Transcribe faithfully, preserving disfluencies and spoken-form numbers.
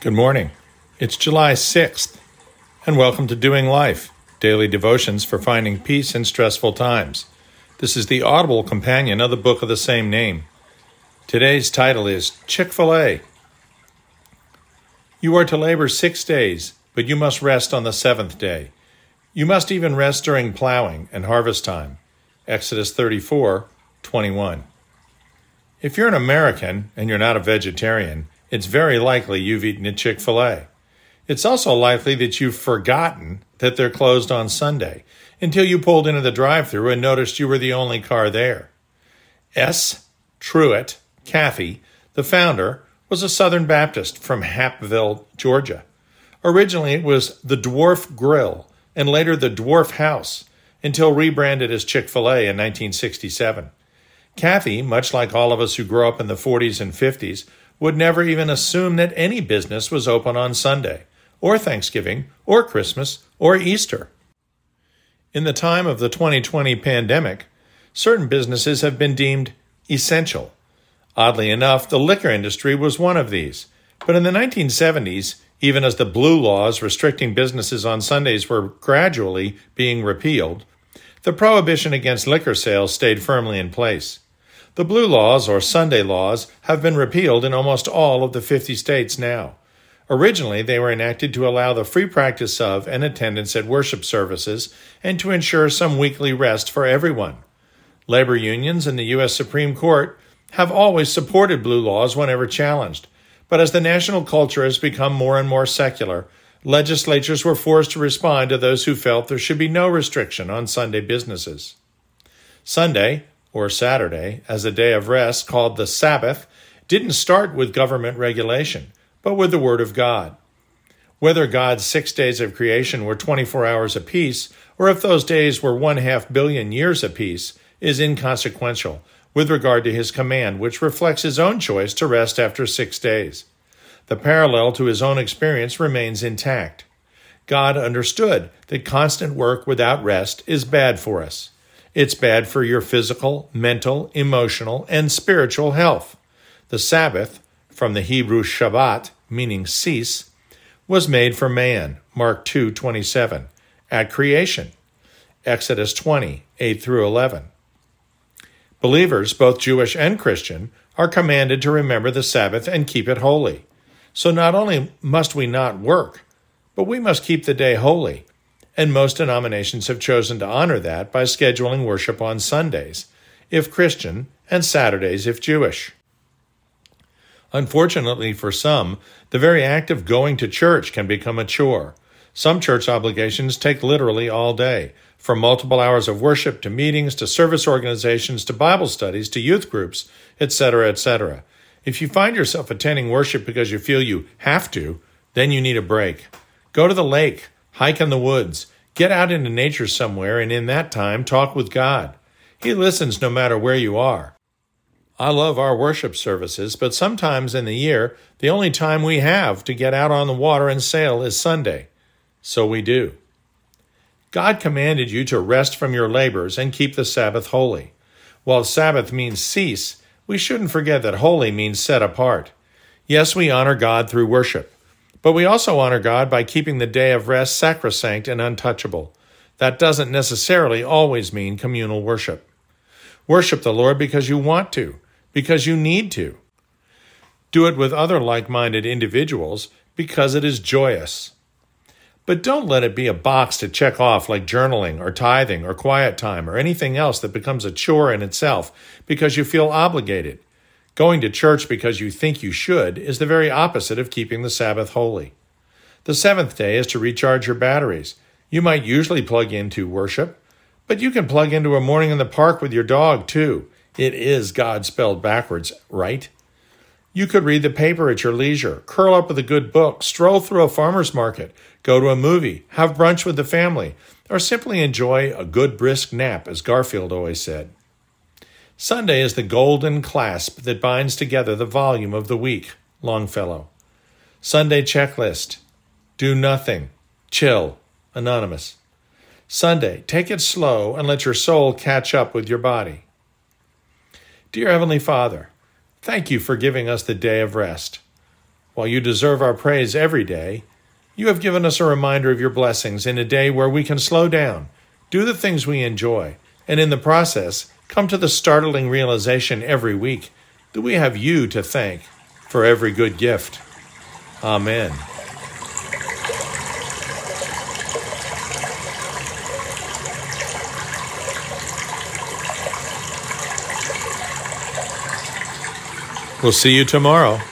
Good morning. It's July sixth, and welcome to Doing Life, daily devotions for finding peace in stressful times. This is the audible companion of the book of the same name. Today's title is Chick-fil-A. You are to labor six days, but you must rest on the seventh day. You must even rest during plowing and harvest time. Exodus thirty-four twenty-one. If you're an American and you're not a vegetarian, it's very likely you've eaten at Chick-fil-A. It's also likely that you've forgotten that they're closed on Sunday until you pulled into the drive-thru and noticed you were the only car there. S. Truett Cathy, the founder, was a Southern Baptist from Hapville, Georgia. Originally, it was the Dwarf Grill and later the Dwarf House until rebranded as Chick-fil-A in nineteen sixty-seven. Cathy, much like all of us who grew up in the forties and fifties, would never even assume that any business was open on Sunday, or Thanksgiving, or Christmas, or Easter. In the time of the twenty twenty pandemic, certain businesses have been deemed essential. Oddly enough, the liquor industry was one of these. But in the nineteen seventies, even as the blue laws restricting businesses on Sundays were gradually being repealed, the prohibition against liquor sales stayed firmly in place. The blue laws, or Sunday laws, have been repealed in almost all of the fifty states now. Originally, they were enacted to allow the free practice of and attendance at worship services and to ensure some weekly rest for everyone. Labor unions and the U S Supreme Court have always supported blue laws whenever challenged, but as the national culture has become more and more secular, legislatures were forced to respond to those who felt there should be no restriction on Sunday businesses. Sunday, or Saturday, as a day of rest called the Sabbath, didn't start with government regulation, but with the Word of God. Whether God's six days of creation were twenty-four hours apiece, or if those days were one half billion years apiece, is inconsequential with regard to his command, which reflects his own choice to rest after six days. The parallel to his own experience remains intact. God understood that constant work without rest is bad for us. It's bad for your physical, mental, emotional, and spiritual health. The Sabbath, from the Hebrew Shabbat, meaning cease, was made for man, Mark two twenty-seven, at creation, Exodus twenty, eight through eleven. Believers, both Jewish and Christian, are commanded to remember the Sabbath and keep it holy. So not only must we not work, but we must keep the day holy. And most denominations have chosen to honor that by scheduling worship on Sundays, if Christian, and Saturdays if Jewish. Unfortunately for some, the very act of going to church can become a chore. Some church obligations take literally all day, from multiple hours of worship to meetings to service organizations to Bible studies to youth groups, et cetera, et cetera. If you find yourself attending worship because you feel you have to, then you need a break. Go to the lake. Hike in the woods, get out into nature somewhere, and in that time, talk with God. He listens no matter where you are. I love our worship services, but sometimes in the year, the only time we have to get out on the water and sail is Sunday. So we do. God commanded you to rest from your labors and keep the Sabbath holy. While Sabbath means cease, we shouldn't forget that holy means set apart. Yes, we honor God through worship. But we also honor God by keeping the day of rest sacrosanct and untouchable. That doesn't necessarily always mean communal worship. Worship the Lord because you want to, because you need to. Do it with other like-minded individuals because it is joyous. But don't let it be a box to check off like journaling or tithing or quiet time or anything else that becomes a chore in itself because you feel obligated. Going to church because you think you should is the very opposite of keeping the Sabbath holy. The seventh day is to recharge your batteries. You might usually plug into worship, but you can plug into a morning in the park with your dog, too. It is God spelled backwards, right? You could read the paper at your leisure, curl up with a good book, stroll through a farmer's market, go to a movie, have brunch with the family, or simply enjoy a good brisk nap, as Garfield always said. Sunday is the golden clasp that binds together the volume of the week, Longfellow. Sunday checklist. Do nothing. Chill. Anonymous. Sunday, take it slow and let your soul catch up with your body. Dear Heavenly Father, thank you for giving us the day of rest. While you deserve our praise every day, you have given us a reminder of your blessings in a day where we can slow down, do the things we enjoy, and in the process, come to the startling realization every week that we have you to thank for every good gift. Amen. We'll see you tomorrow.